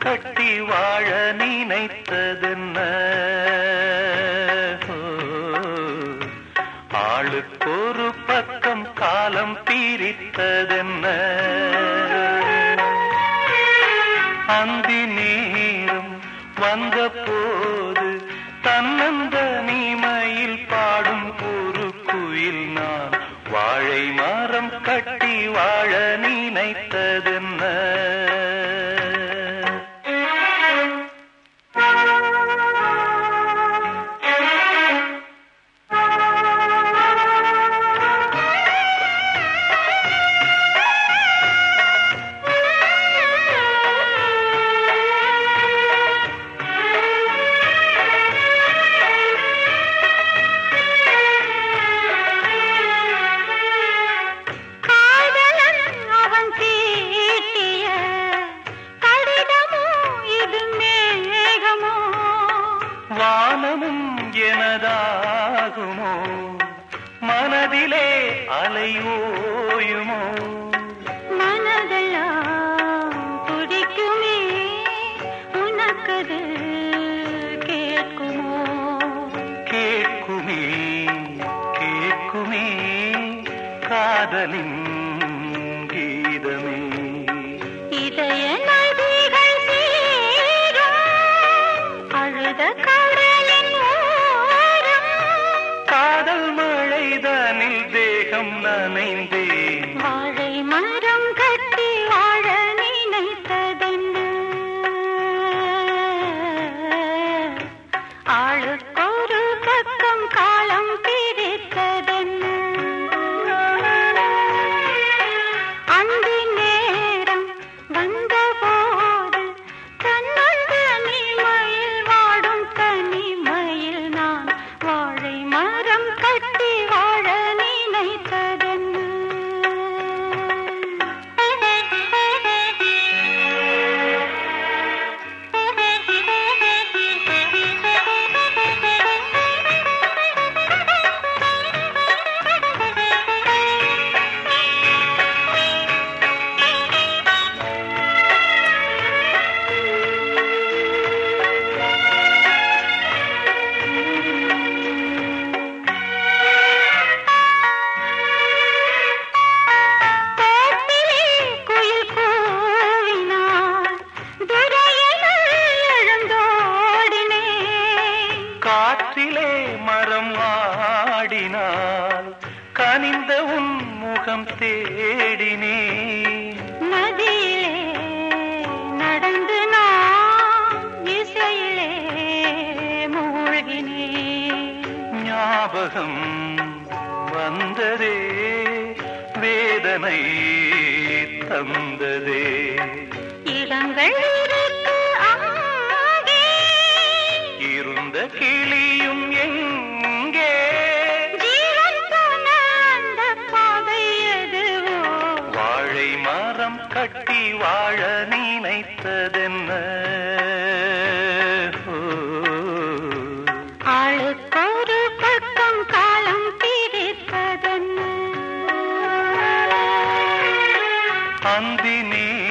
கட்டி வாழ நினைத்ததென்ன? ஆளுக்கொரு பக்கம் காலம் பிரித்ததென்ன? அந்தி நேரம் வந்த போது தன்னந்த நீமையில் பாடும் ஒரு குயில் நான் வாழை மரம் கட்டி வாழ நினைத்ததென்ன? வானமும் எனதாகுமோ, மனதிலே அலையோயுமோ? மனதெல்லாம் துடிக்குமே, உனக்கது கேட்குமோ? கேட்குமே கேட்குமே காதலின் கீதமே. இதய நதிகள் சேரும் அழுத கடலின் ஓரம், காதல் மழைதனில் தேகம் நனைந்தேன். வாழை மரம் கட்டி வாழ நினைத்ததென்ன? ஆளுக்கொரு பக்கம் காலம் பிரித்ததென்ன? அந்தி நேரம் வந்தபோது தன்னந்த நீமையில் வாடும் தனிமையில் நான் வாழை மரம் கட்டி வாழ நினைத்ததென்ன? காற்றிலே மரம் ஆடினால் கனிந்த உன் முகம் தேடினே. நதியிலே நடந்து நான் இசையிலே மூழ்கினே. ஞாபகம் வந்ததே, வேதனை தந்ததே. இடங்கள் இருக்கு அங்கே, இருந்த கிளியும் எங்கே? ஜீவன் போன அந்த பாதை எதுவோ? வாழை மரம் கட்டி வாழ நினைத்ததென்ன? ஆளுக்கொரு பக்கம் காலம் பிரித்ததென்ன? அந்தி